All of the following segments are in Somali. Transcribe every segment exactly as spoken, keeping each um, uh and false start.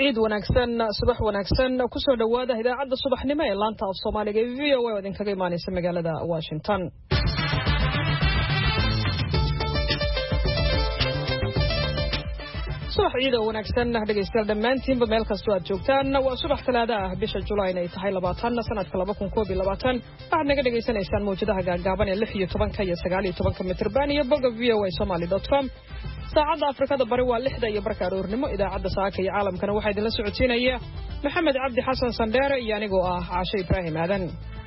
عيد ونكسن صباح ونكسن كسر دواده إذا عد الصبح نما لانتا الصومالي في أو ودين كجيماني سمجال هذا واشنطن. صباح عيد ونكسن نهدي استيل دمانتين بميل كستوات جوكتان وصباح ثلاثة بيش الجولاي نيتحي لباتان سنة كلابكم كوبي لباتان بعد نقدر يسنى إنسان موجودة جابان اللحية طبعا كي سجالي طبعا كمترباني يبقى في أو سومالي دوت كوم ساعد أفريقيا بari waa lixda iyo barka aroornimo idaacadda saaka iyo caalamkana waxaa idin la socodsiinaya Maxamed Cabdi Xasan Sandere iyo anigoo ah Caashay Ibrahim Aadan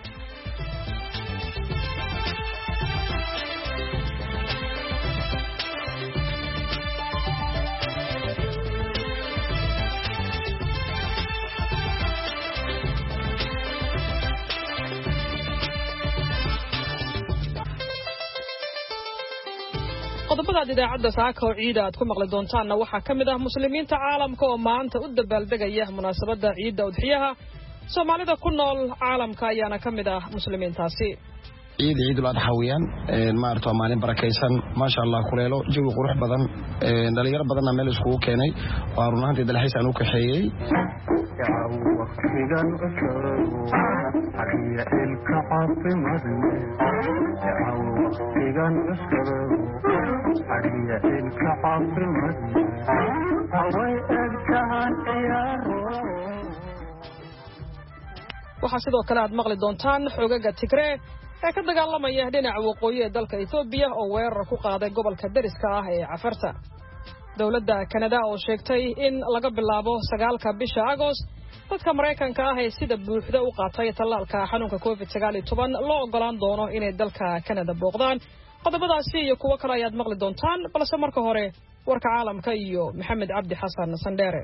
qodobada idaacadda saaka oo ciida aad ku maqli doontaan waxa kamid ah muslimiinta caalamka oo maanta u dabaaldegaya munaasabada ciida udxiyaha Soomaalida ku nool caalamka ayaana kamid ah muslimiintaasi ciid ciid la dhaxawiyaan ma arto maalin barakeysan ma sha Allah kuleelo jawi qurux badan dhalinyaro badan meel isku keenay waa runaantii dalxiis aan u kaxeeyay waqtigan cusub ariya ilka caafimaadna waqtigan cusub ariya ilka caafimaadna away agtaan ciyaaro waxa sidoo kale aad maqli doontaan xogaga Tigray ee ka dagaalamaya dhinaca waqooyi ee dalka Itoobiya oo weerar ku qaaday gobolka dariska ah ee Cafarta dawladda Canada oo sheegtay in laga bilaabo sagaalka bisha Agost dadka Mareykanka ah ee sida buuxda u qaatay tallaalka xanuunka covid sagaal iyo toban loo ogolaan doono inay dalka Canada booqdaan qodobadaasi iyo kuwa kale ayaad maqli doontaan balse marka hore warka caalamka iyo Maxamed Cabdi Xasan Sandere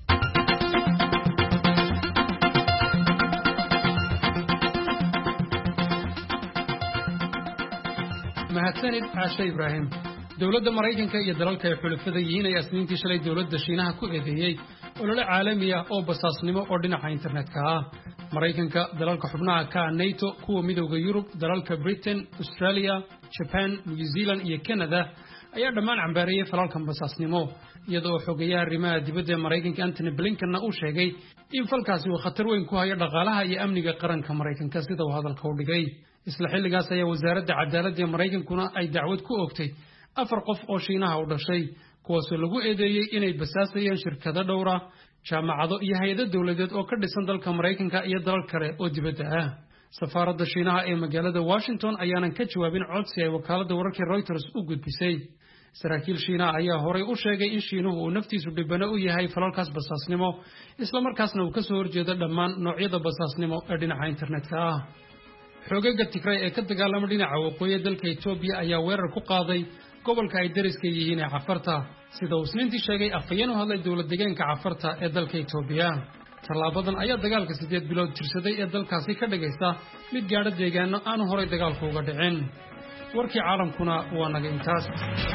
mahadsanid Caashay Ibrahim dawladda Mareykanka iyo dalalka ay xulafada yihiin ay asniintii shalay dawladda Shiinaha ku eedeeyay olole caalami ah oo basaasnimo oo dhinaca internetka ah Mareykanka dalalka xubnaha ka NATO kuwa midowga Yurub dalalka Britain Australia Japan New Zealand iyo Canada ayaa dhammaan cambaarayay falalkan basaasnimo iyadoo xogayaha arrimaha dibadda Mareykanka Anthony Blinken uu sheegay in falkaasi uu khatar weyn ku hayo dhaqaalaha iyo amniga qaranka Mareykanka sida uu hadalka u dhigay isla xilligaas ayaa wasaaradda cadaaladda ee Mareykankuna ay dacwad ku oogtay afar qof oo Shiinaha u dhashay kuwaas oo lagu eedeeyay inay basaasayeen shirkado dhowr ah jaamacado iyo hay'ado dawladeed oo ka dhisan dalka Mareykanka iyo dalal kale oo dibadda ah safaaradda Shiinaha ee magaalada Washington ayaanan ka jawaabin codsi ay wakaaladda wararka Reuters u gudbisay saraakiil Shiinaha ayaa horay u sheegay in Shiinuhu uu naftiisu dhibana u yahay falalkaas basaasnimo isla markaasna uu ka soo horjeedo dhammaan noocyada basaasnimo ee dhinaca internetka ah xogaga Tigray ee ka dagaalamay dhinaca waqooyi dalka Itoobiya ayaa weerar ku qaaday gobolka ay dariska yihiin ee Cafarta sida uu isniintii sheegay afayeen u hadlay dawlad deegaanka Cafarta ee dalka Itoobiya talaabadan ayaa dagaalka sideed bilood jirsaday ee dalkaasi ka dhagaysta mid gaadha deegaano aan horay dagaalku uga dhicin warkii caalamkuna waa naga intaas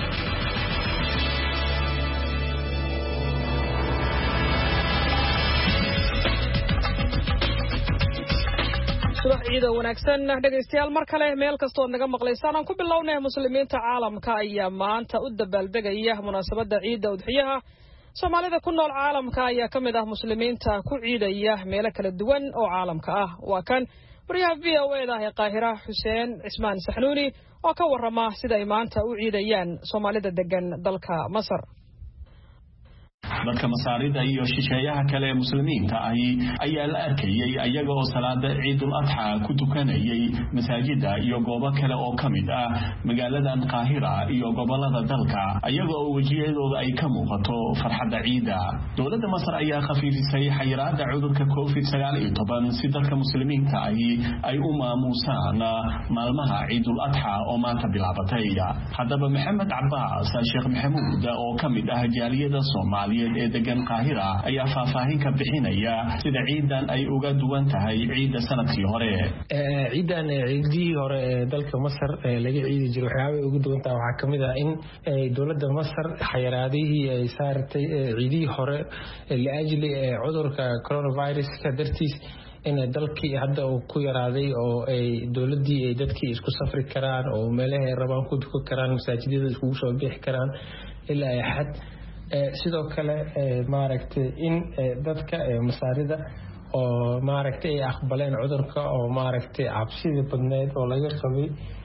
subax ciid wanaagsan dhageystayaal mar kale meel kasto aad naga maqlaysaan aan ku bilownay muslimiinta caalamka ayaa maanta u dabaaldegaya munaasabada ciida udxiyaha Soomaalida ku nool caalamka ayaa kamid ah muslimiinta ku ciidaya meelo kala duwan oo caalamka ah waa kan wariyaha V O A da ee Qaahira Xuseen Cismaan Saxnuuni oo ka warrama sida ay maanta u ciidayaan Soomaalida degan dalka Masar dadka masaarida iyo shisheeyaha kale ee muslimiinta ay ayaa la arkayay ayaga oo salaada Ciidul Adha ku tukanayay masaajida iyo goobo kale oo kamid ah magaalada Qaahira iyo gobolada dalka ayaga oo wajiyadooda ay ka muuqato farxadda ciida dawladda Masar ayaa khafiifisay xayiraadda cudurka covid sagaal iyo toban si dadka muslimiinta ay ay u maamusaan maalmaha Ciidul Adha oo maanta bilaabatay haddaba Maxamed Cabbaas Sheekh Maxamuud oo kamid ah jaaliyada Soomaaliyeed ee degan Qaahira ayaa faahfaahin ka bixinaya sida ciidan ay uga duwan tahay ciida sanadkii hore ee ciidan ciidii hore ee dalka Masar laga ciidi jiray waxyaabo ugu duwan tahay waxa kamid ah in dawladda Masar xayiraadihii ay saartay ciidii hore la ajli cudurka coronavirus ka dartiis in dalkii hadda uu ku yaraaday oo ay dawladii ay dadkii isku safri karaan oo meelaha rabaan ku duko karaan masaajidada isku soo bixi karaan ilaa ay xad sidoo kale maaragtay in dadka masaarida oo maaragtay ay aqbaleen cudurka oo maaragtay cabsidii badneed oo laga qabay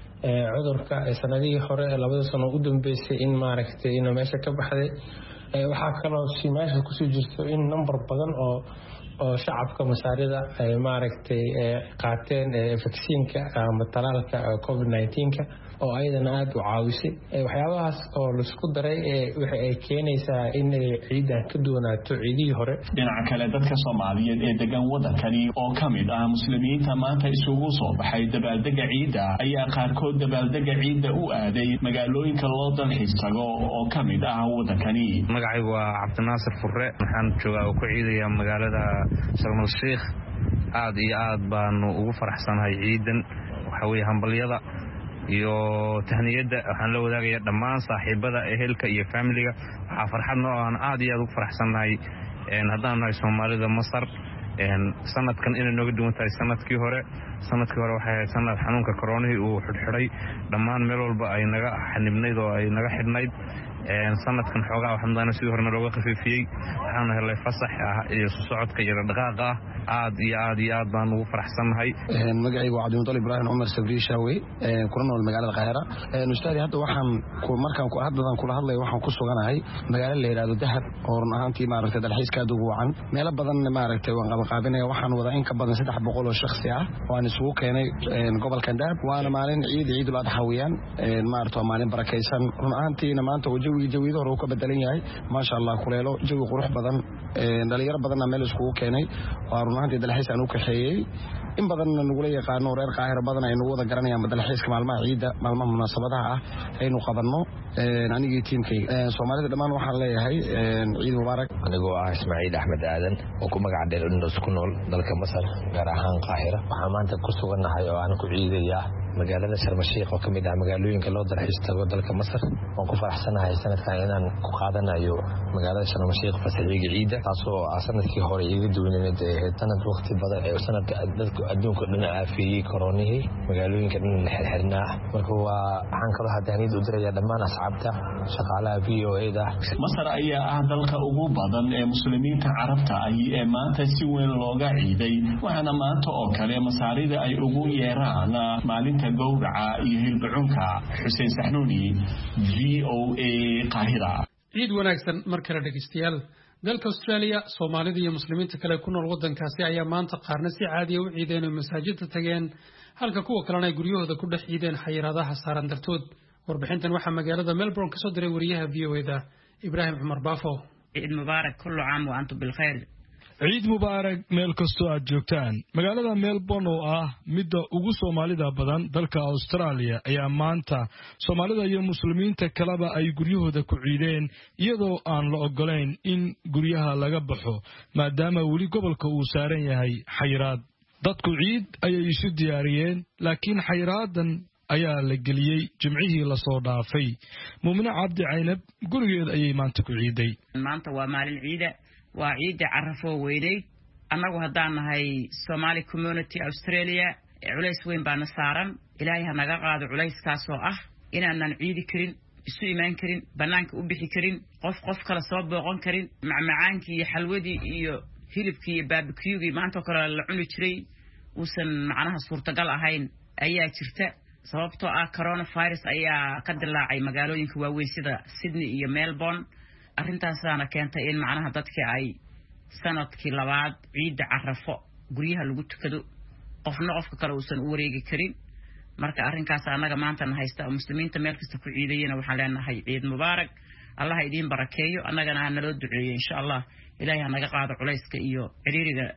cudurka sanadihii hore labada sano u dambeysay in maaragtay inuu meesha ka baxday waxaa kaloo si meesha kusoo jirto in number badan oo oo shacabka masaarida ay maaragtay qaateen vaccine-ka ama talaalka covid nineteen-ka oo ayadana aad u caawisay waxyaabahaas oo la isku daray waxa ay keenaysaa in ciidan ka doonaato ciidii hore dhinaca kale dadka Soomaaliyeed ee degan wadankani oo kamid ah muslimiinta maanta isugu soo baxay dabaaldega ciida ayaa qaarkood dabaaldega ciida u aaday magaalooyinka loo dalxiis tago oo kamid ah wadankani magacaygu waa Cabdinaasir Furre waxaan joogaa ku ciidaya magaalada Sharm el-Sheikh aad iyo aad baan ugu faraxsanahay ciidan waxa weeye hambaliyada iyo tahniyada waxaan la wadaagayaa dhammaan saaxiibada ehelka iyo familiga waxa farxad noo ah aad iyo aad ugu faraxsanahay een haddaan nahay Soomaalida Masar een sanadkan inay nooga duwan tahay sanadkii hore sanadkii hore waxay ahayd sanad xanuunka corona uu xidhxidhay dhammaan meel walba ay naga xanibnayd oo ay naga xidhnayd een sanadkan xoogaa waxaan doonaa sidii hore looga qafiifiyay waxaan helay fasax ah iyo socodka iyo dhaqaaqa aad iyo aad iyo aad baan ugu faraxsanahay een magacaygu waa Cabdi Ibrahim Umar Sabri Shawe een kuna nool magaalada Qaahira een ustaadi hadda waxaan ku markaan ku hadladan kula hadlay waxaan ku suganahay magaalada la yiraahdo Dahab oo run ahaantii maaragtay dalxiiska aad ugu wacan meelo badan maaragtay waan qaba qaabinaya waxaan wada in ka badan saddex boqol oo shakhsi ah waan isugu keenay een gobolka Dahab waana maalin ciid ciid la dhaxawiyaan een maaragtay maalin barakeysan run ahaantii maanta wajiga jawiga hore uu ka bedelan yahay ma sha Allah kuleelo jawi qurux badan ee dhalinyaro badan meel isku keenay waa runaantii dalxiis aan u kaxeeyay in badan nagu la yaqaano reer Qaahira badan ay nagu wada garanayaan dalxiiska maalmaha ciida maalmaha munaasabadaha ah aynu qabanno ee anigii tiimkay ee Soomaalida dhamaan waxaan leeyahay ciid mubaarak anigoo ah Ismaaciil Axmed Aadan oo ku magac dheer Indus ku nool dalka Masar gaar ahaan Qaahira waxaan maanta ku suganahay oo aan ku ciidayaa magaalada Sharm el-Sheikh oo kamid ah magaalooyinka loo dalxiis tago dalka Masar waan ku faraxsanahay sanadkan inaan ku qaadanayo magaalada Sharm el-Sheikh fasaxiga ciida taasoo ah sanadkii hore iga duwaneed ee sanad waqti badan ee sanadka dadka adduunka dhan aafiyay koronihii magaalooyinka dhan la xirxirnaa marka waa waxaan kala hadaniid u diraya dhammaan asxaabta shaqaalaha V O A da Masar ayaa ah dalka ugu badan ee muslimiinta Carabta ay ee maanta si weyn looga ciiday waxaana maanta oo kale masaarida ay ugu yeeraan maalinta gowraca iyo hilbacunka Xuseen Saxnuuni V O A Qaahira ciid wanaagsan markale dhageystayaal dalka Australia Soomaalida iyo muslimiinta kale ku nool wadankaasi ayaa maanta qaarna si caadi ah u ciideen oo masaajidda tageen halka kuwa kalena ay guryahooda ku dhex ciideen xayiraadaha saaran dartood warbixintan waxaa magaalada Melbourne ka soo diray wariyaha V O A da Ibrahim Umar Baafo ciid mubaarak kullu caam wa antum bil khayr ciid mubaarak meel kastoo aad joogtaan magaalada Melbourne oo ah midda ugu Soomaalida badan dalka Australia ayaa maanta Soomaalida iyo muslimiinta kaleba ay guryahooda ku ciideen iyadoo aan la ogolayn in guryaha laga baxo maadaama weli gobolka uu saaran yahay xayiraad dadku ciid ayay isu diyaariyeen laakiin xayraadan ayaa la geliyay jimcihii la soo dhaafay Muumina Cabdi Caynab gurigeed ayay maanta ku ciiday maanta waa maalin ciida waa ciida carafo weynay anagu haddaan nahay Somali community Australia culays weyn baan saaran ilaahay ha naga qaado culayskaas oo ah inaanan ciidi karin isu imaan karin banaanka u bixi karin qof qof kala soo booqan karin macmacaankii iyo xalwadii iyo hilibkii iyo barbecue-gii maanta kale la cuni jiray uusan macnaha suurtagal ahayn ayaa jirta sababtoo ah coronavirus ayaa ka dilaacay magaalooyinka waaweyn sida Sydney iyo Melbourne arrintaasana keentay in macnaha dadka ay sanadkii labaad ciid carafo guryaha lagu tukado qofna qofka kale uusan u wareegi karin marka arrinkaas anaga maanta haysta muslimiinta meel kasta ku ciidayeen waxaan leenahay ciid mubaarak Allah idin barakeeyo annagana ha naloo duceeyo insha Allah ilaahay ha naga qaado culayska iyo ciriiriga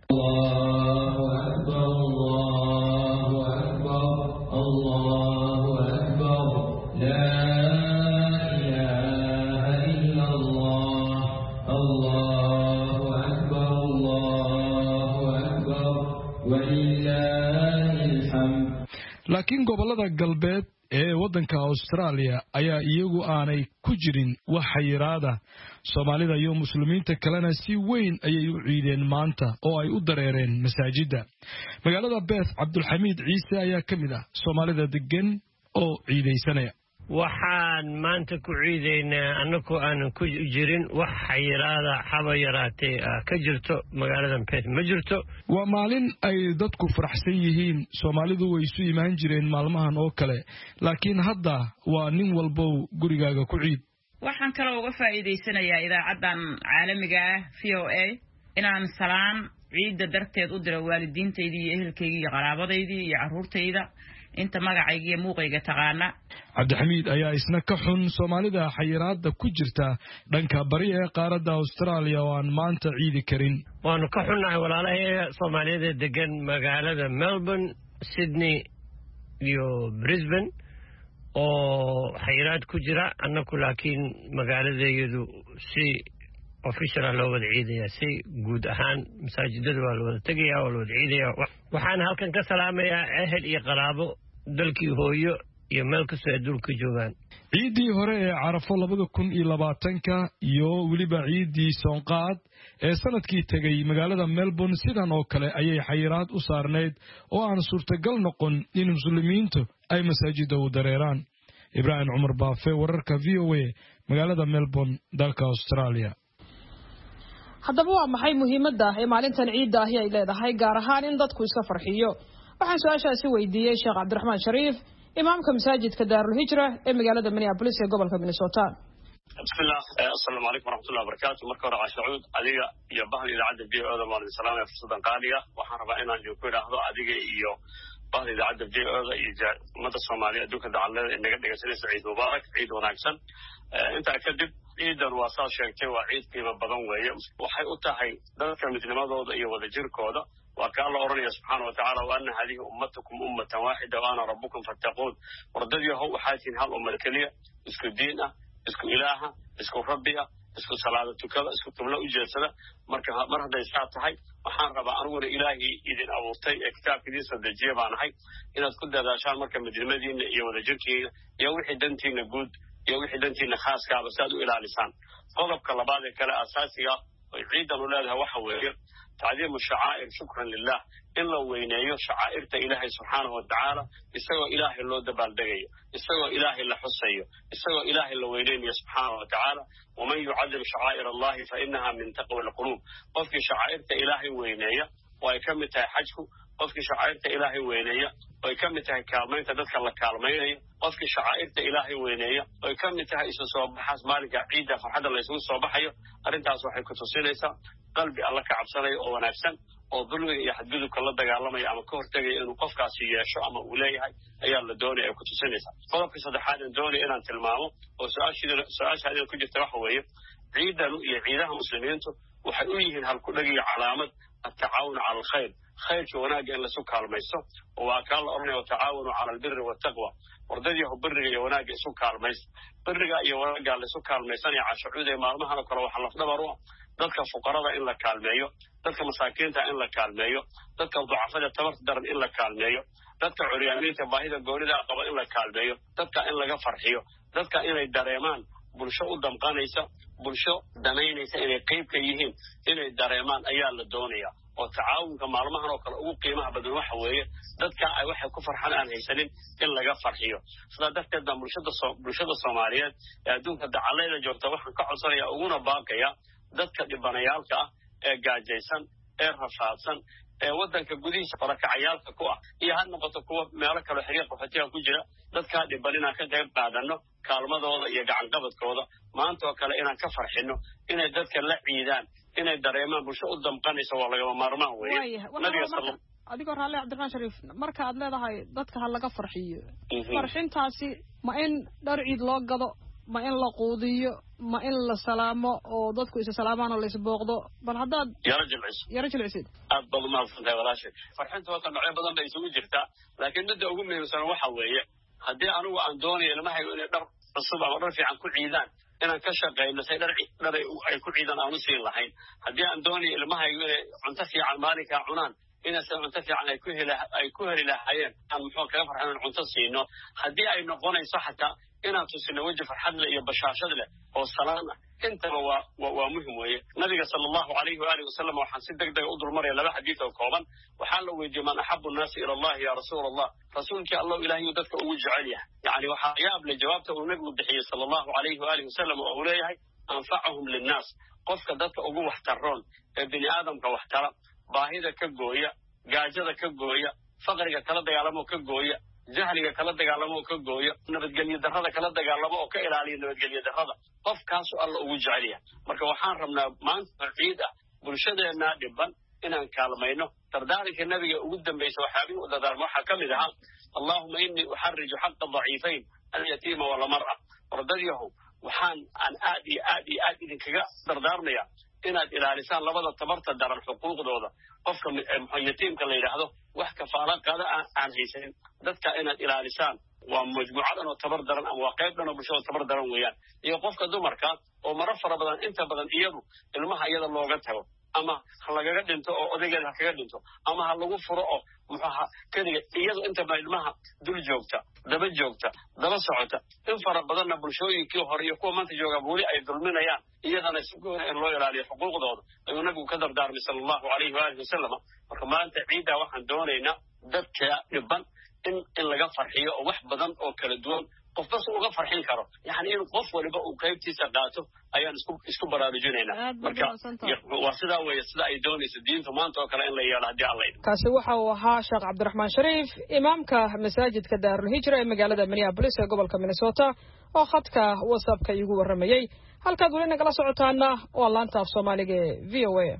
Allahu akbar Allahu akbar Allahu akbar la laakiin gobolada galbeed ee wadanka Australia ayaa iyagu aanay ku jirin wax xayiraada Soomaalida iyo muslimiinta kalena si weyn ayay u ciideen maanta oo ay u dareereen masaajida magaalada Perth Cabdulxamiid Ciise ayaa kamid ah Soomaalida degan oo ciideysanaya waxaan maanta ku ciidaynaa annagoo aanan ku jirin wax xayiraada haba yaraatee ka jirto magaalada Perth ma jirto. waa maalin ay dadku faraxsan yihiin. Soomaalidu way isu imaan jireen maalmahan oo kale, laakiin hadda waa nin walba gurigaaga ku ciid. waxaan kale uga faa'iideysanayaa idaacadan caalamiga ah V O A inaan salaan ciida darteed u diro waalidiintaydii iyo ehelkaygii iyo qaraabadaydii iyo carruurtayda inta magacayga iyo muuqayga taqaana. Cabdixamiid ayaa isna ka xun Soomaalida xayiraada ku jirta dhanka bari ee qaaradda Australia oo aan maanta ciidi karin. waanu ka xunnahay walaalahay Soomaalida degan magaalada Melbourne, Sydney iyo Brisbane oo xayiraad ku jira. annagu laakiin magaaladeedu si official loo wada ciidaya, si guud ahaan masaajidada waa la wada tagayaa oo la wada ciidaya. waxaan halkan ka salaamayaa ehel iyo qaraabo dalkii hooyo iyo meel kastoo ay dulka joogaan. ciidii hore ee Carafo labada kun iyo labaatanka iyo weliba ciidii Soonqaad ee sanadkii tagay magaalada Melbourne sidan oo kale ayay xayiraad u saarneyd oo aan suurtagal noqon in muslimiintu ay masaajida u dareeraan. Ibrahim Umar Baafe, wararka V O A, magaalada Melbourne, dalka Australia. haddaba waa maxay muhiimadda ee maalintan ciidda ahi ay leedahay gaar ahaan in dadku iska farxiyo? waxaan su-aashaasi weydiiyey Sheekh Cabdiraxmaan Shariif, imaamka masaajidka Daarul Hijra ee magaalada Minneapolis ee gobolka Minnesota. bismillah, assalaamu calaykum waraxmatullahi wabarakaatu. marka hore Caashucuud, adiga iyo bahda idaacadda V O A maalin salaam ee fursadan qaaliga. waxaan rabaa inaan ku idhaahdo adiga iyo bahda idaacadda V O A iyo ummadda Soomaaliyeed adduunka dacallada inaga dhegaysanaysa ciid mubaarak, ciid wanaagsan. intaa kadib ciidan waa saa sheegtay waa ciid qiimo badan weeye. waxay u tahay dadka midnimadooda iyo wadajirkooda. waa ka alla oranaya subxaana wa tacaala wa anna hadihi ummatukum ummatan waaxida wa ana rabbukum fattaquun. wardadii how waxaa tihiin hal ummad keliya, isku diin ah, isku ilaaha, isku rabbi ah, isku salaada tukada, isku qiblo u jeedsada. marka mar hadday saa tahay waxaan rabaa aniguna ilaahii idin abuurtay ee kitaabka idiin soo dejiye baan ahay inaad ku dadaashaan marka midnimadiina iyo wadajirkiina iyo wixii dantiina guud iyo wixii dantiina khaaskaaba si aad u ilaalisaan. qodobka labaad ee kale asaasiga oy ciidan u leedahay waxa weeye تعظيم الشعائر شكرا لله إلا وينيو شعائر إلهي سبحانه وتعالى إسوا إلهي اللو دبال دقيو إسوا إلهي اللي حسيو إسوا إلهي اللي وينيو سبحانه وتعالى ومن يعظم شعائر الله فإنها من تقوى القلوب. قفك شعائر إلهي وينيو ويكمتها حجكو قفك شعائر إلهي وينيو ويكمتها كالمين تدخل الله كالمين قفك شعائر إلهي وينيو ويكمتها إسوا صوبحاس مالك عيدة فرحد الله يسوي صوبحيو أرنتها صوحي كتوسينيسا qalbi alla ka cabsanaya oo wanaagsan oo dulmiga iyo xadgudubka la dagaalamaya ama ka hortagaya inuu qofkaasi yeesho ama uu leeyahay ayaa la doonaya ay ku tusinaysaa. qodobka saddexaad aan doonaya inaan tilmaamo oo su-aashaadina ku jirta waxa weeye ciidan iyo ciidaha muslimiintu waxay u yihiin halku dhagiyo calaamad atacaawun cala alkhayr, khayrka wanaagga in lasu kaalmaysto. oo waa kaa la oranaya watacaawanu cala albiri waltaqwa. wardadiihu biriga iyo wanaagga isu kaalmaysta. biriga iyo wanaagga laisu kaalmaysanaya Caashucuud ee maalmahan oo kale waxaa lafdhabar u ah dadka fuqarada in la kaalmeeyo, dadka masaakiinta in la kaalmeeyo, dadka ducafada tabarta daran in la kaalmeeyo, dadka curyaamiinta baahida goonida qaba in la kaalmeeyo, dadka in laga farxiyo, dadka inay dareemaan bulsho u damqanaysa, bulsho danaynaysa inay qayb ka yihiin inay dareemaan ayaa la doonaya. oo tacaawunka maalmahan oo kale ugu qiimaha badan waxa weeye dadka ay waxay ku farxaan aan haysanin in laga farxiyo. sidaa darteed baa bulshada bulshada Soomaaliyeed ee adduunka dacallada joogta waxaan ka codsanayaa uguna baaqaya dadka dhibanayaalka ah ee gaajaysan ee rafaadsan ee wadanka gudihiisa barakacayaalka ku ah iyo had noqoto kuwa meelo kale xiriir qaxootiga ku jira dadka dhibanina ka qayb qaadano kaalmadooda iyo gacan qabadkooda maanta oo kale inaan ka farxino inay dadka la ciidaan inay dareemaan bulsho u damqanaysa waa laga maarmaan weeye. nabiga sallallahu adigoo raalli Cabdiraxmaan Shariif marka aad leedahay dadka ha laga farxiyo farxintaasi ma in dhar ciid loo gado ma in la quudiyo ma in la salaamo oo dadku isa salaamaan oo la isbooqdo bal haddaad yara jilciso yara jilcisid aad baad u mahadsantahay walaashay. farxinta waa noocyo badan bay isugu jirtaa laakiin midda ugu muhiimsan waxa weeye haddii anigu aan doonayo ilmahaygu inay dhar cusub ama dhar fiican ku ciidaan inaan ka shaqeyno say dhar dhar ay ku ciidaan aan u siin lahayn. haddii aan doonayo ilmahaygu inay cunto fiican maalinkaa cunaan inaysan cunto fiican ay ku heli ay ku heli lahaayeen aan muxuu kaga farxan cunto siino. haddii ay noqonayso xataa inaan tusino weji farxad leh iyo bashaashad leh oo salaan ah intaba waa waa muhiim weeye nabiga sallallahu alayhi wa alihi wasallam waxaan si degdeg u dulmaraya laba xadiis oo kooban waxaa la weydiiyey man ahabbu nnaasi ila allah ya rasuul allah rasuulkii allah ilaahay dadka ugu jecel yahay yani waxaa yaab leh jawaabta uu nabigu bixiyey sallallahu alayhi wa alihi wasallam oo uu leeyahay anfa'uhum linnaas qofka dadka ugu waxtaroon ee bini aadamka waxtara baahida ka gooya gaajada ka gooya faqriga kala dagaalamo ka gooya jahliga kala dagaalamo ka gooyo nabadgelyo darrada kala dagaalamo oo ka ilaaliyo nabadgelyo darrada qofkaas oo alla ugu jecel yahay marka waxaan rabnaa maanta ciid ah bulshadeena dhiban inaan kaalmayno tardaarinka nabiga ugu dambeysay waxaabihi u dadaarmo waxaa ka mid ahaa allahuma innii uxarriju xaqa daciifayn alyatiima walmar'a wardadyahu waxaan aan aad iyo aad iyo aad idinkaga dardaarmaya inaad ilaalisaan labada tabarta daran xuquuqdooda qofka yatiimka la yidhaahdo wax kafaala qaada aan haysanin dadka inaad ilaalisaan waa majmuucadan oo tabar daran ama waa qayb dhan oo bulshada tabar daran weeyaan iyo qofka dumarka oo maro fara badan inta badan iyadu ilmaha iyada looga tago ama ha lagaga dhinto oo odaygeeda ha kaga dhinto ama ha lagu furo oo muxuaha keliga iyadu inta badan ilmaha dul joogta daba joogta daba socota in fara badanna bulshooyinkii hore iyo kuwa maanta jooga weli ay dulminayaan iyadana si gooni in loo ilaaliyo xuquuqdooda ayuu nabigu ka dardaarmay sala allahu alayhi waalihi wasalama marka maanta ciiddaa waxaan doonaynaa dadka dhiban in in laga farxiyo oo wax badan oo kala duwan qof bas uga farxin karo yani in qof waliba uu qaybtiisa qaato ayaan isku isku baraarujinaynaa marka waa sidaa weeye sida ay doonayso diinta maanta oo kale in la yeelo haddii alla idin kaasi waxa uu ahaa sheekh cabdiraxmaan shariif imaamka masaajidka daarul hijra ee magaalada minneapolis ee gobolka minnesota oo khadka whatsappka iigu warramayey halkaad weli nagala socotaana waa laanta af soomaaliga ee v o a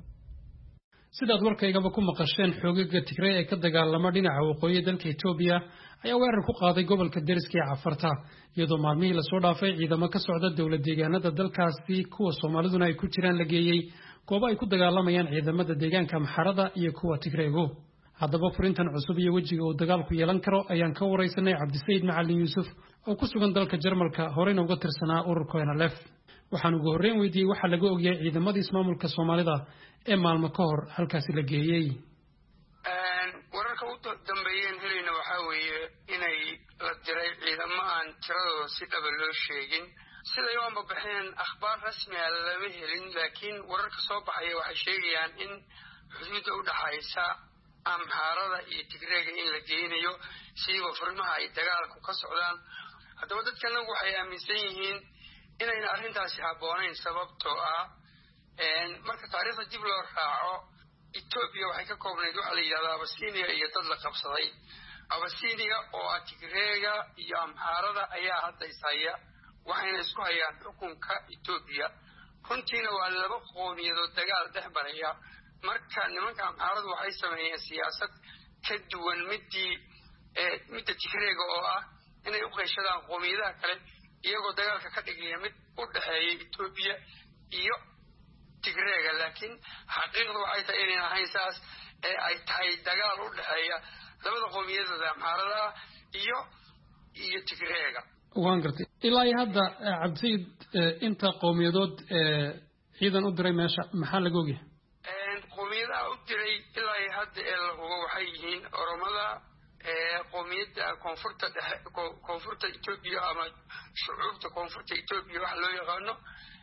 sidaad warkaygaba ku maqasheen xoogaga Tigray ee ka dagaalama dhinaca waqooyi dalka Itoobiya ayaa weerar ku qaaday gobolka deriska ee Cafarta iyadoo maalmihii la soo dhaafay ciidamo ka socda dawlad deegaanada dalkaasi kuwa Soomaaliduna ay ku jiraan la geeyay goobo ay ku dagaalamayaan ciidamada deegaanka Maxarada iyo kuwa Tigraygu haddaba furintan cusub iyo wejiga uu dagaalku yeelan karo ayaan ka wareysanay Cabdisayd Macalin Yuusuf oo ku sugan dalka Jarmalka horeyna uga tirsanaa ururka N L F waxaan ugu horreyn weydiiyey waxa laga ogyahay ciidamadii ismaamulka Soomaalida ee maalmo ka hor halkaasi la geeyey wararka u dambeeyeen helayna waxaa weeye inay la diray ciidamo aan tiradooda si dhaba loo sheegin siday u ambabaxeen akhbaar rasmi ah lama helin laakiin wararka soo baxaya waxay sheegayaan in xuduudda u dhaxaysa amxaarada iyo tigreega in la geynayo siiba furimaha ay dagaalku ka socdaan haddaba dadkanagu waxay aaminsan yihiin inayna arrintaasi habboonayn sababtoo ah marka taariikhda dib loo raaco Ethiopia waxay ka koobnayd waxa la yiraahdaa Abyssinia iyo dad la qabsaday Abyssinia oo ah Tigreega iyo Amxaarada ayaa hadda isaya waxayna isku hayaan xukunka Ethiopia runtiina waa laba qowmiyadood dagaal dhex maraya marka nimanka Amxaaradu waxay sameeyeen siyaasad ka duwan midii ee midda Tigreega oo ah inay u qeeshadaan qowmiyadaha kale iyagoo dagaalka ka dhigaya mid u dhaxeeya Ethiopia iyo Tigreega laakiin xaqiiqdu waxay tahay inay ahayn saas ee ay tahay dagaal u dhaxeeya labada qowmiyadood Amxaarada iyo iyo Tigreega waan gartay ilaa hadda Cabdisayd inta qowmiyadood ciidan u diray meesha maxaa laga ogyahay een qowmiyadaha u diray ilaa hadda ee la hubo waxay yihiin Oromada ee qowmiyadda koonfurta koonfurta Ethiopia ama shucuubta koonfurta Ethiopia wax loo yaqaano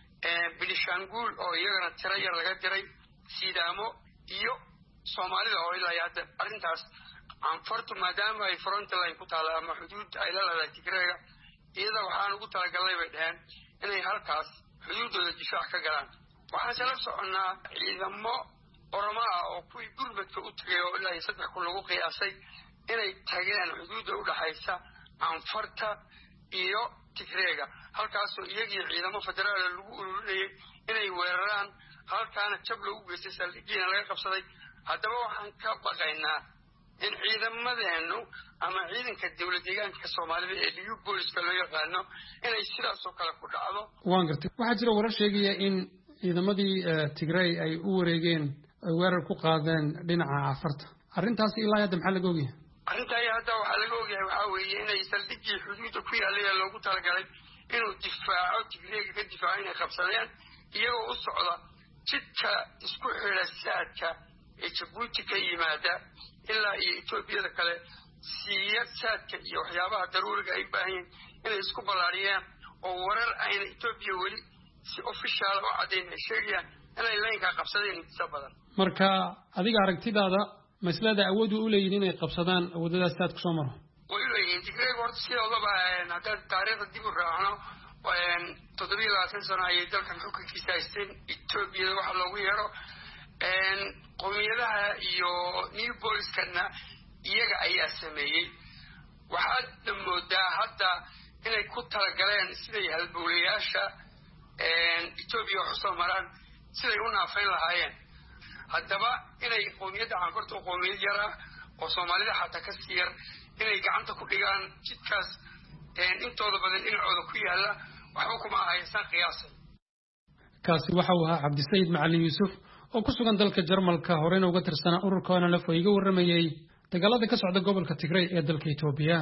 Benishangul oo iyagana tiro yar laga diray Sidaamo iyo Soomaalida oo ilaa hadda arrintaas anfartu maadaama ay front line ku taala ama xuduud ay la leedahay Tigreega iyada waxaan ugu talagalay bay dhahan inay halkaas xuduudooda difaac ka galaan waxaan la soconaa ciidamo Oromo ah oo kuwii gurmadka u tagay oo ilaa saddex kun lagu qiyaasay inay tageen xuduudda u dhaxaysa anfarta iyo Tigreega halkaasoo iyagii ciidamo federaal lagu ururinayay inay weeraraan halkaana jab lagu geystay saldhigyada laga qabsaday haddaba waxaan ka baqaynaa in ciidamadeenu ama ciidanka dawlad deegaanka Soomaalida ee liyu booliska loo yaqaano inay sidaas oo kale ku dhacdo waan gartay waxaa jira warar sheegaya in ciidamadii Tigray ay u wareegeen ay weerar ku qaadeen dhinaca Cafarta arrintaas ilaa hadda maxaa laga ogyahay arrintaa hadda waxaa laga ogyahay waxaa weeye inay saldhiggii xuduudda ku yaalay loogu talagalay inuu difaaco Tigreega ka difaaco inay qabsadeen iyagoo u socda jidka isku xidha saadka ee Djibouti ka yimaada ilaa iyo Ethiopia kale siiya saadka iyo waxyaabaha daruuriga ay baahan yihiin inay isku ballaariyaan oo warar ayna Ethiopia weli si official oo cadeyn ay sheegayaan inay laynka qabsadeen inta badan marka adiga aragtidaada maslada awood u leeyihiin inay qabsadaan awoodada saad ku soo maro way leeyihiin Tigray horta sidoo hadda taariikhda dib u raacno waan toddobiyo labaatan sano ay dalkan xukunkiisa haysteen Ethiopia waxa loogu yeero een qowmiyadaha iyo New Boys-kana iyaga ayaa sameeyay waxaad moodaa hadda inay ku talagaleen siday halbowlayaasha een Ethiopia wax soo maraan siday u naafeen lahaayeen haddaba inay qowmiyadda caanfurta qowmiyad yar ah oo Soomaalida xataa ka siiyar inay gacanta ku dhigaan jidkaas een intooda badan dhinacooda ku yaala waxba kuma ahaysan qiyaasay kaasi waxa uu ahaa Cabdisayid Macalin Yuusuf oo ku sugan dalka Jarmalka horena uga tirsanaa ururka N L F oo iga waramayay dagaalada ka socda gobolka Tigray ee dalka Itoobiya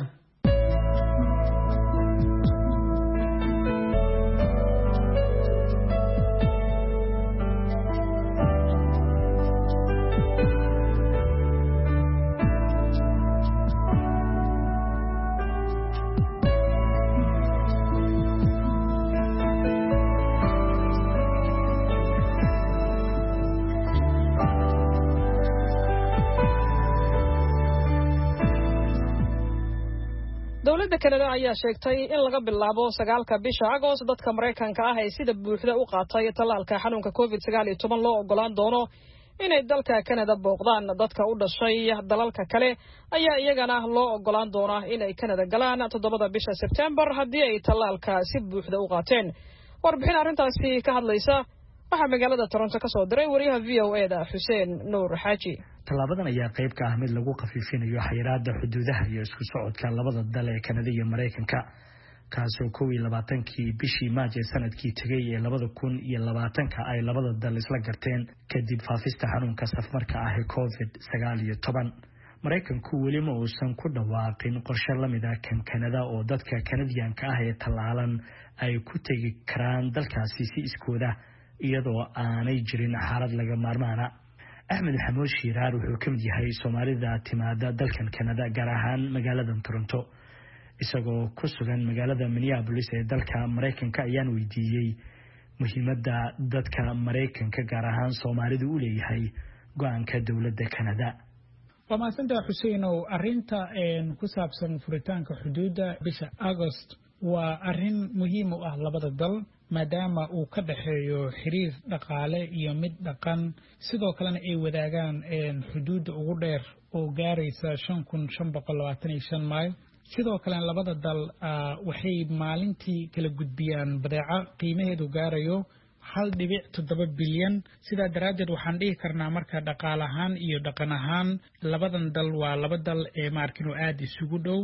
dowladda Kanada ayaa sheegtay in laga bilaabo sagaalka bisha Agost dadka Mareykanka ah ay sida buuxda u qaatay talaalka xanuunka COVID sagaal iyo toban loo ogolaan doono inay dalka Kanada booqdaan dadka u dhashay dalalka kale ayaa iyagana loo ogolaan doonaa inay Kanada galaan toddobada bisha September haddii ay talaalka si buuxda u qaateen warbixin arrintaasi ka hadlaysa waxa magaalada Toronto ka soo diray wariyaha V O A da Xuseen Nuur Xaaji talaabadan ayaa qayb ka ah mid lagu qafiifinayo xayiraadda xuduudaha iyo isku socodka labada dal ee Kanada iyo Mareykanka kaasoo kow iyo labaatankii bishii Maaj ee sanadkii tagay ee labada kun iyo labaatanka ay labada dal isla garteen kadib faafista xanuunka safmarka ah ee COVID sagaal iyo toban Mareykanku weli ma uusan ku dhawaaqin qorshe la mid ah kan Kanada oo dadka Kanadiyaanka ah ee talaalan ay ku tagi karaan dalkaasi si iskooda iyadoo aanay jirin xaalad laga maarmaana Axmed Xamuud Shiiraar wuxuu ka mid yahay Soomaalida timaada dalkan Kanada gaar ahaan magaalada Toronto isagoo ku sugan magaalada Minneapolis ee dalka Mareykanka ayaan weydiiyay muhiimadda dadka Mareykanka gaar ahaan Soomaalidu u leeyahay go'aanka dowladda Kanada waa maasanta Xuseenow arrinta ku saabsan furitaanka xuduudda bisha August waa arrin muhiim u ah labada dal maadaama uu ka dhaxeeyo xiriir dhaqaale iyo mid dhaqan sidoo kalena ay wadaagaan xuduudda ugu dheer oo gaaraysa shan kun shan boqol labaatan iyo shan mayl sidoo kale labada dal waxay maalintii kala gudbiyaan badeeco qiimaheedu gaarayo hal dhibic toddoba bilyan sidaa daraaddeed waxaan dhihi karnaa marka dhaqaale ahaan iyo dhaqan ahaan labadan dal waa laba dal ee maarkin oo aad isugu dhow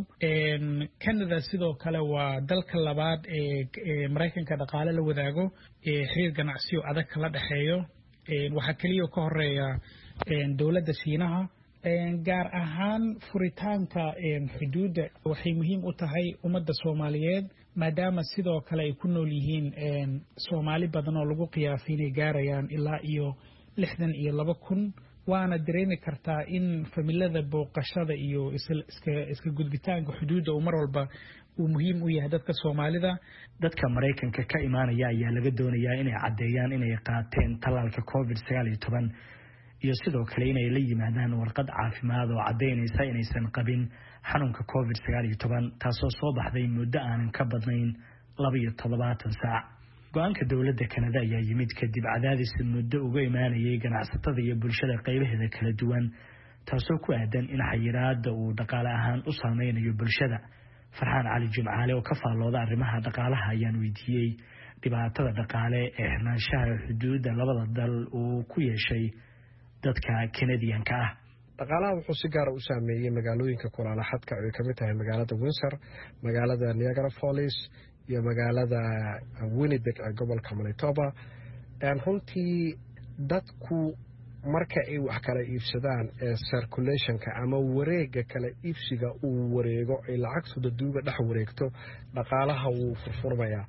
Canada sidoo kale waa dalka labaad ee Mareykanka dhaqaale la wadaago ee xiriir ganacsi oo adag kala dhaxeeyo waxa kaliya ka horeeya dowladda Shiinaha gaar ahaan furitaanka xuduudda waxay muhiim u tahay ummadda Soomaaliyeed maadaama sidoo kale ay ku nool yihiin Soomaali badan oo lagu qiyaasay inay gaarayaan ilaa iyo lixdan iyo laba kun waana dareemi kartaa in familada booqashada iyo iska iska gudbitaanka xuduudda uu mar walba uu muhiim u yahay dadka Soomaalida dadka Mareykanka ka imaanaya ayaa laga doonayaa inay cadeeyaan inay qaateen talaalka COVID sagaal iyo toban iyo sidoo kale inay la yimaadaan warqad caafimaad oo cadeynaysa inaysan qabin xanuunka COVID sagaal iyo toban taasoo soo baxday muddo aanan ka badnayn laba iyo toddobaatan saac go'aanka dowladda Kanada ayaa yimid kadib cadaadis muddo uga imaanayay ganacsatada iyo bulshada qaybaheeda kala duwan taasoo ku aadan in xayiraadda uu dhaqaale ahaan u saameynayo bulshada Farxaan Cali Jimcaale oo ka faallooda arrimaha dhaqaalaha ayaan weydiiyey dhibaatada dhaqaale ee xirnaanshaha xuduudda labada dal uu ku yeeshay dadka Canadianka ah dhaqaalaha wuxuu si gaar ah u saameeyay magaalooyinka kulaala xadka ay kamid tahay magaalada Windsor magaalada Niagara Falls iyo magaalada Winnipeg ee gobolka Manitoba aan runtii dadku marka ay wax kala iibsadaan ee circulationka ama wareega kala iibsiga uu wareego ay lacagtu duuba dhex wareegto dhaqaalaha wuu furfurmayaa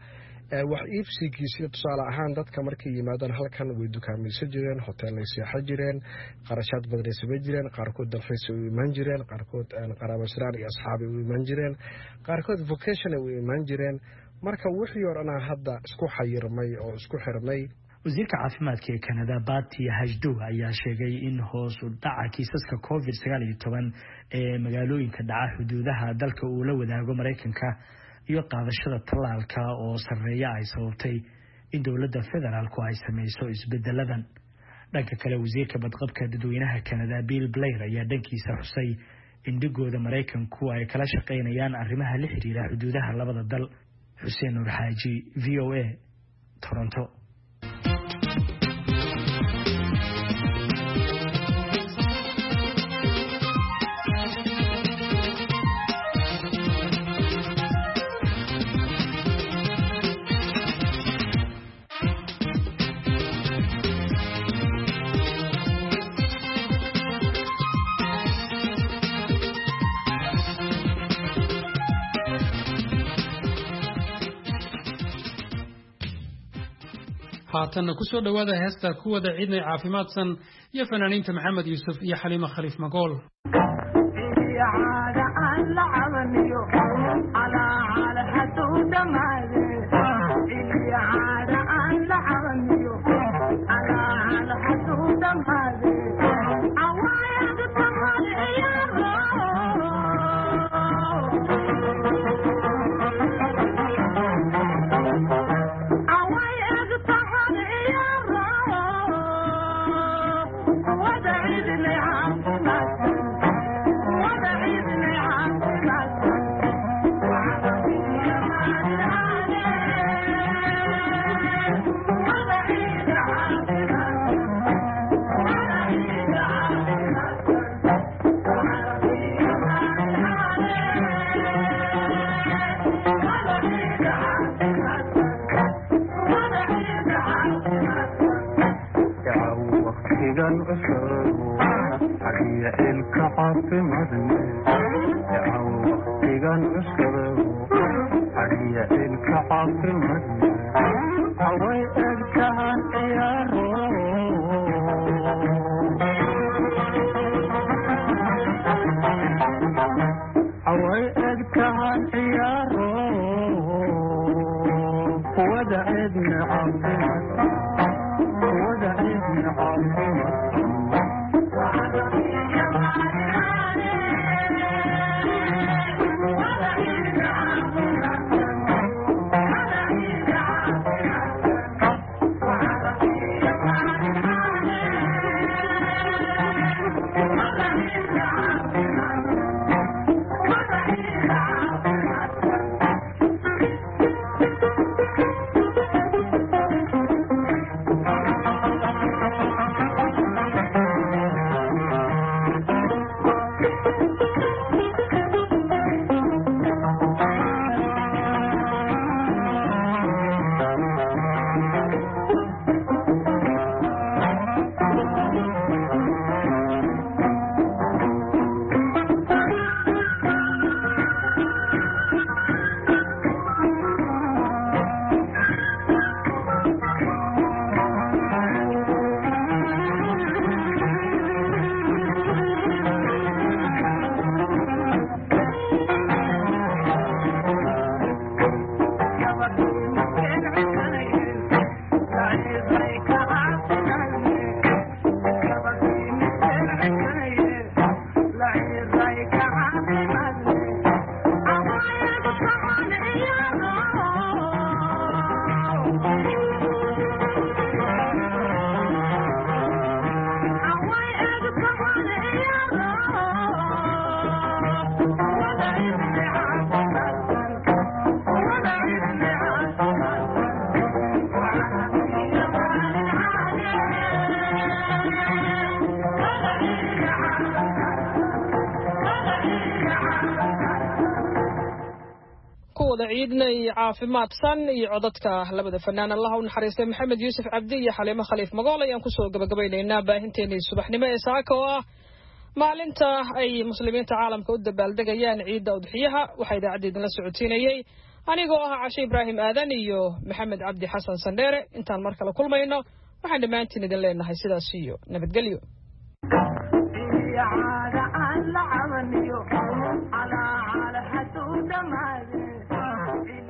wax iibsigiisa tusaale ahaan dadka markay yimaadaan halkan way dukaamaysan jireen hoteellay seexan jireen qarashaad badanay samayn jireen qaarkood dalxiis u imaan jireen qaarkood qaraabasiraan iyo asxaabay u imaan jireen qaarkood vocation u imaan jireen marka wixii oo dhan hadda isku xayirmay oo isku xirmay wasiirka caafimaadka ee Canada Bati Hajdu ayaa sheegay in hoos u dhaca kiisaska covid sagaal iyo toban ee magaalooyinka dhaca xuduudaha dalka uu la wadaago Mareykanka iyo qaadashada tallaalka oo sareeya ay sababtay in dowladda federaalku ay sameeyso isbedeladan. dhanka kale wasiirka badqabka dadweynaha Canada Bill Blair ayaa dhankiisa xusay in dhigooda Mareykanku ay kala shaqeynayaan arrimaha la xiriira xuduudaha labada dal. Xuseen Nur Xaaji, V O A, Toronto. haatanna ku soo dhawaada heesta ku wada ciidnay caafimaadsan iyo fanaaniinta Maxamed Yuusuf iyo Xaliima Khaliif Magool. ciidnay caafimaadsan iyo codadka labada fanaan Allah u naxariistay Maxamed Yuusuf Cabdi iyo Xaliima Khaliif Magool ayaan ku soo gabagabaynaynaa baahinteena subaxnimo ee saaka oo ah maalinta ay muslimiinta caalamka u dabaaldegayaan ciidda udxiyaha waxa idaacadeedna la socotiinayay anigoo ah Cashe Ibraahim Aadan iyo Maxamed Cabdi Xasan Sandheere intaan mar kale kulmayno waxaan dhammaantiin idin leenahay sidaas iyo nabadgelyo.